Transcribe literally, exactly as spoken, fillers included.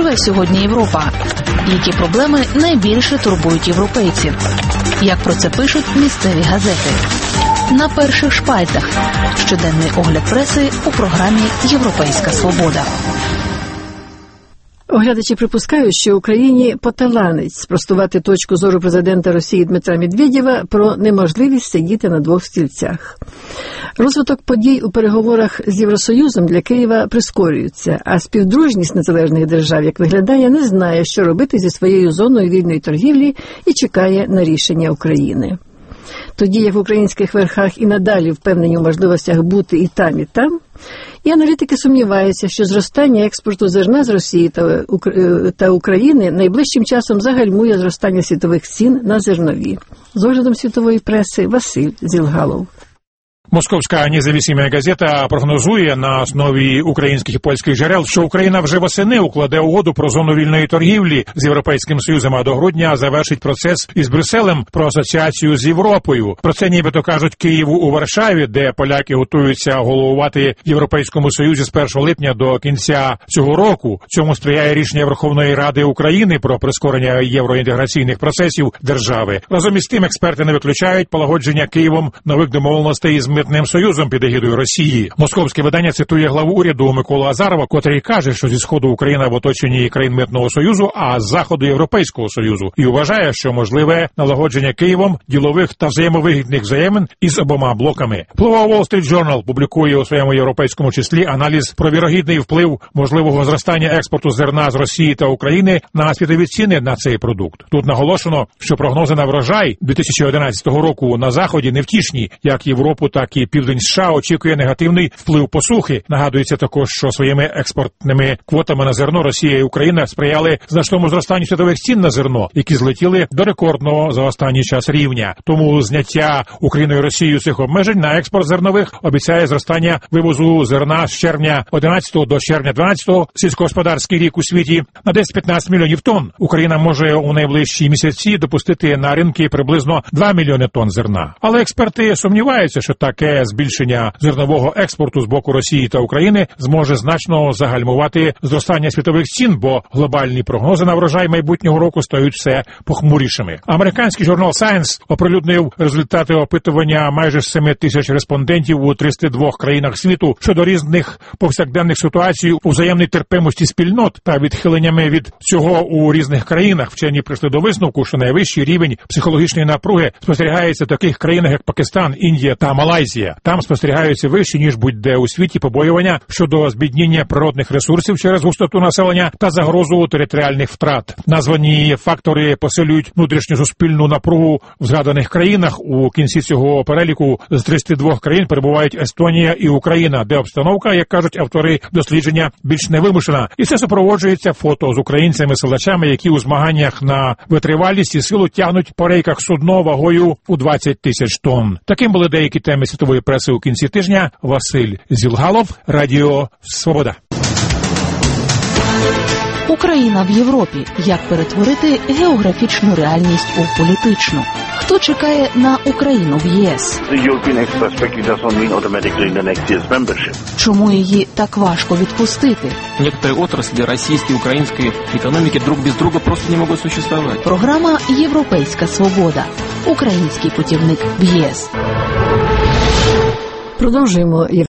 живе сьогодні Європа? Які проблеми найбільше турбують європейців? Як про це пишуть місцеві газети? На перших шпальтах. Щоденний огляд преси у програмі «Європейська свобода». Оглядачі припускають, що Україні поталанить спростувати точку зору президента Росії Дмитра Медведєва про неможливість сидіти на двох стільцях. Розвиток подій у переговорах з Євросоюзом для Києва прискорюється, а співдружність незалежних держав, як виглядає, не знає, що робити зі своєю зоною вільної торгівлі і чекає на рішення України. Тоді як в українських верхах і надалі впевнені у можливостях бути і там, і там, і аналітики сумніваються, що зростання експорту зерна з Росії та, та України найближчим часом загальмує зростання світових цін на зернові. З оглядом світової преси Василь Зілгалов. Московська независима газета прогнозує на основі українських і польських джерел, що Україна вже восени укладе угоду про зону вільної торгівлі з Європейським Союзом, а до грудня завершить процес із Брюсселем про асоціацію з Європою. Про це нібито кажуть Києву у Варшаві, де поляки готуються головувати в Європейському Союзі з першого липня до кінця цього року. Цьому сприяє рішення Верховної Ради України про прискорення євроінтеграційних процесів держави. Разом із тим, експерти не виключають полагодження Києвом нових домовленостей із Митним союзом під егідою Росії. Московське видання цитує главу уряду Миколу Азарова, котрий каже, що зі сходу Україна в оточенні країн Митного союзу, а з заходу Європейського союзу, і вважає, що можливе налагодження Києвом ділових та взаємовигідних взаємин із обома блоками. Впливова Wall Street Journal публікує у своєму європейському числі аналіз про вірогідний вплив можливого зростання експорту зерна з Росії та України на світові ціни на цей продукт. Тут наголошено, що прогнози на врожай дві тисячі одинадцятого року на Заході невтішні, як Європу, так і Південь США очікує негативний вплив посухи. Нагадується також, що своїми експортними квотами на зерно Росія і Україна сприяли значному зростанню світових цін на зерно, які злетіли до рекордного за останній час рівня. Тому зняття Україною і Росією цих обмежень на експорт зернових обіцяє зростання вивозу зерна з червня одинадцятого до червня дванадцятого, сільськогосподарський рік у світі, на десять-п'ятнадцять мільйонів тонн. Україна може у найближчі місяці допустити на ринки приблизно два мільйони тонн зерна. Але експерти сумніваються, що таке збільшення зернового експорту з боку Росії та України зможе значно загальмувати зростання світових цін, бо глобальні прогнози на врожай майбутнього року стають все похмурішими. Американський журнал Science оприлюднив результати опитування майже семи тисяч респондентів у тридцяти двох країнах світу щодо різних повсякденних ситуацій у взаємній терпимості спільнот та відхиленнями від цього у різних країнах. Вчені прийшли до висновку, що найвищий рівень психологічної напруги спостерігається в таких країнах, як Пакистан, Індія та Малайзія. Там спостерігаються вищі, ніж будь-де у світі, побоювання щодо збідніння природних ресурсів через густоту населення та загрозу територіальних втрат. Названі фактори посилюють внутрішню суспільну напругу в згаданих країнах. У кінці цього переліку з тридцяти двох країн перебувають Естонія і Україна, де обстановка, як кажуть автори дослідження, більш невимушена. І це супроводжується фото з українцями-силачами, які у змаганнях на витривалість і силу тягнуть по рейках судно вагою у двадцять тисяч тонн. Таким були деякі теми світової преси у кінці тижня. Василь Зілгалов, Радіо Свобода. Україна в Європі. Як перетворити географічну реальність у політичну? Хто чекає на Україну в ЄС? Чому її так важко відпустити? Некоторые отрасли российской и украинской экономики друг без друга просто не могут существовать. Програма «Європейська свобода». Український путівник в ЄС. Продовжуємо